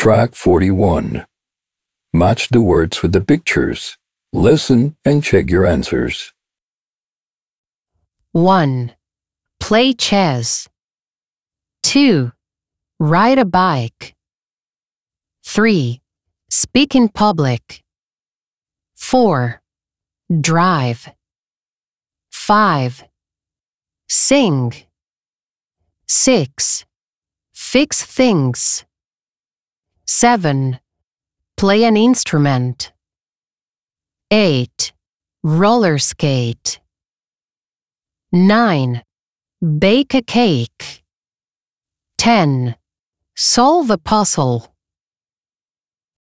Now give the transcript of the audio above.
Track 41. Match the words with the pictures. Listen and check your answers. 1. Play chess. 2. Ride a bike. 3. Speak in public. 4. Drive. 5. Sing. 6. Fix things. 7. Play an instrument. 8. Roller skate. 9. Bake a cake. 10. Solve a puzzle.